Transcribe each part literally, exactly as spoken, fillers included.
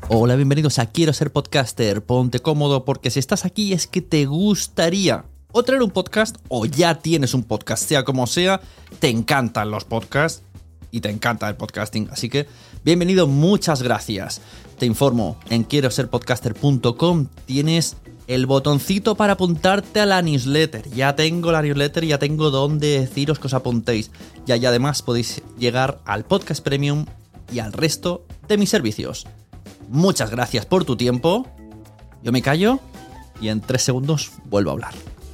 Hola, bienvenidos a Quiero Ser Podcaster. Ponte cómodo porque si estás aquí es que te gustaría o traer un podcast o ya tienes un podcast, sea como sea, te encantan los podcasts y te encanta el podcasting. Así que bienvenido, muchas gracias. Te informo, en quiero ser podcaster punto com tienes el botoncito para apuntarte a la newsletter. Ya tengo la newsletter, ya tengo donde deciros que os apuntéis. Ya y además podéis llegar al podcast premium y al resto de mis servicios. Muchas gracias por tu tiempo. Yo me callo y en tres segundos vuelvo a hablar.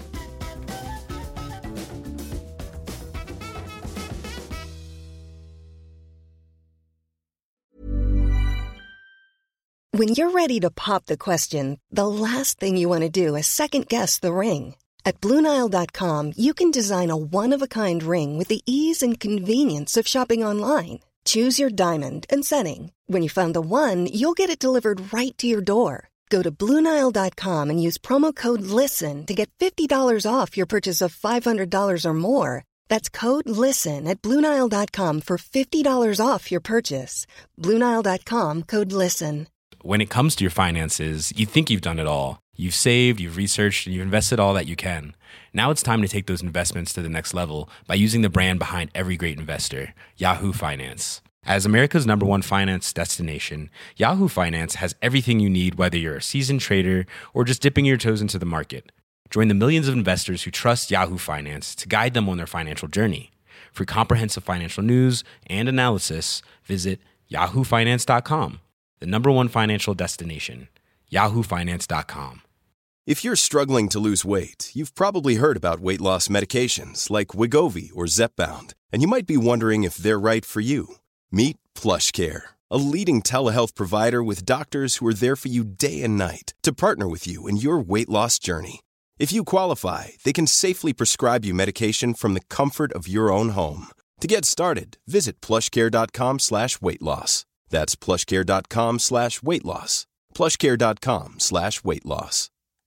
When you're ready to pop the question, the last thing you want to do is second-guess the ring. At Blue Nile dot com, you can design a one-of-a-kind ring with the ease and convenience of shopping online. Choose your diamond and setting. When you find the one, you'll get it delivered right to your door. Go to Blue Nile dot com and use promo code LISTEN to get fifty dollars off your purchase of five hundred dollars or more. That's code LISTEN at Blue Nile dot com for fifty dollars off your purchase. Blue Nile dot com, code LISTEN. When it comes to your finances, you think you've done it all. You've saved, you've researched, and you've invested all that you can. Now it's time to take those investments to the next level by using the brand behind every great investor, Yahoo Finance. As America's number one finance destination, Yahoo Finance has everything you need, whether you're a seasoned trader or just dipping your toes into the market. Join the millions of investors who trust Yahoo Finance to guide them on their financial journey. For comprehensive financial news and analysis, visit yahoo finance dot com, the number one financial destination, yahoo finance dot com. If you're struggling to lose weight, you've probably heard about weight loss medications like Wegovy or Zepbound, and you might be wondering if they're right for you. Meet PlushCare, a leading telehealth provider with doctors who are there for you day and night to partner with you in your weight loss journey. If you qualify, they can safely prescribe you medication from the comfort of your own home. To get started, visit plushcare.com slash weight loss. That's plushcare.com slash weight loss. plushcare.com slash weight loss.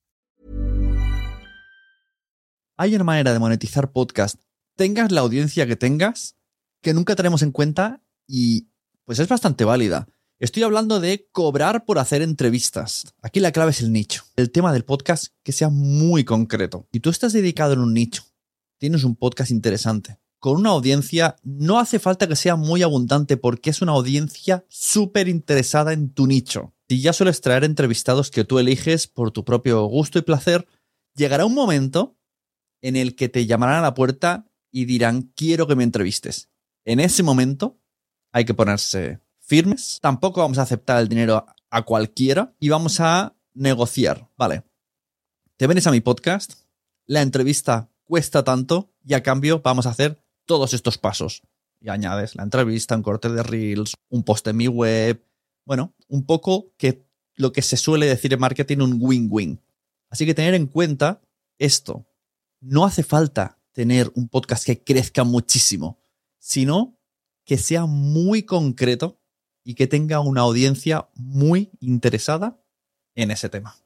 Hay una manera de monetizar podcast, tengas la audiencia que tengas, que nunca tenemos en cuenta y pues es bastante válida. Estoy hablando de cobrar por hacer entrevistas. Aquí la clave es el nicho. El tema del podcast que sea muy concreto. Si tú estás dedicado en un nicho, tienes un podcast interesante, con una audiencia, no hace falta que sea muy abundante porque es una audiencia súper interesada en tu nicho. Si ya sueles traer entrevistados que tú eliges por tu propio gusto y placer, llegará un momento en el que te llamarán a la puerta y dirán, quiero que me entrevistes. En ese momento hay que ponerse firmes. Tampoco vamos a aceptar el dinero a cualquiera y vamos a negociar. Vale, te vienes a mi podcast, la entrevista cuesta tanto y a cambio vamos a hacer todos estos pasos. Y añades la entrevista, un corte de Reels, un post en mi web. Bueno, un poco que lo que se suele decir en marketing, un win-win. Así que tener en cuenta esto. No hace falta tener un podcast que crezca muchísimo, sino que sea muy concreto y que tenga una audiencia muy interesada en ese tema.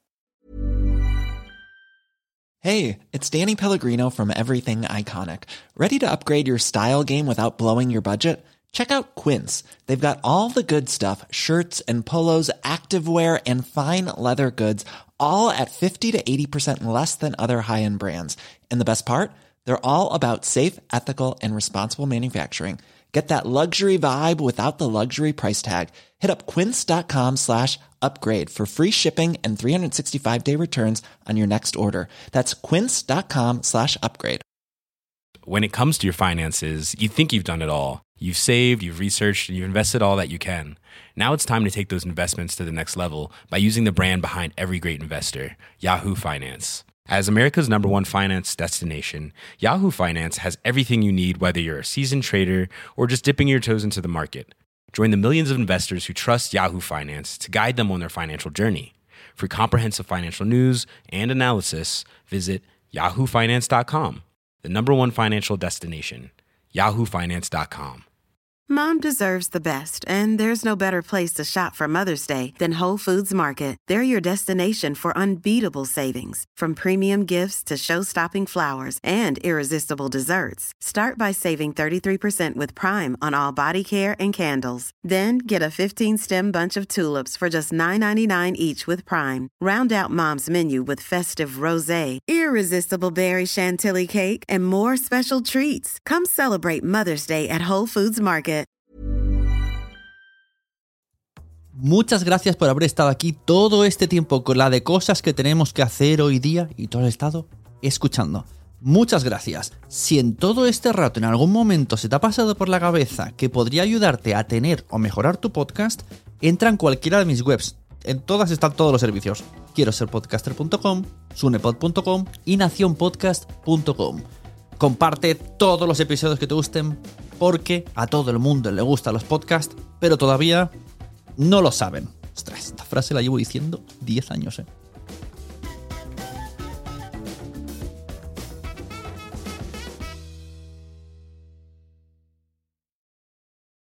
Hey, it's Danny Pellegrino from Everything Iconic. Ready to upgrade your style game without blowing your budget? Check out Quince. They've got all the good stuff, shirts and polos, activewear, and fine leather goods, all at fifty to eighty percent less than other high-end brands. And the best part? They're all about safe, ethical, and responsible manufacturing. Get that luxury vibe without the luxury price tag. Hit up quince.com slash upgrade for free shipping and three sixty-five day returns on your next order. That's quince.com slash upgrade. When it comes to your finances, you think you've done it all. You've saved, you've researched, and you've invested all that you can. Now it's time to take those investments to the next level by using the brand behind every great investor, Yahoo Finance. As America's number one finance destination, Yahoo Finance has everything you need, whether you're a seasoned trader or just dipping your toes into the market. Join the millions of investors who trust Yahoo Finance to guide them on their financial journey. For comprehensive financial news and analysis, visit yahoo finance dot com, the number one financial destination, yahoo finance dot com. Mom deserves the best, and there's no better place to shop for Mother's Day than Whole Foods Market. They're your destination for unbeatable savings, from premium gifts to show-stopping flowers and irresistible desserts. Start by saving thirty-three percent with Prime on all body care and candles. Then get a fifteen-stem bunch of tulips for just nine ninety-nine each with Prime. Round out Mom's menu with festive rosé, irresistible berry chantilly cake, and more special treats. Come celebrate Mother's Day at Whole Foods Market. Muchas gracias por haber estado aquí todo este tiempo con la de cosas que tenemos que hacer hoy día y todo el estado escuchando. Muchas gracias. Si en todo este rato en algún momento se te ha pasado por la cabeza que podría ayudarte a tener o mejorar tu podcast, entra en cualquiera de mis webs. En todas están todos los servicios. quiero ser podcaster punto com, sunepod punto com y nación podcast punto com. Comparte todos los episodios que te gusten porque a todo el mundo le gustan los podcasts, pero todavía no lo saben. Ostras, esta frase la llevo diciendo diez años, ¿eh?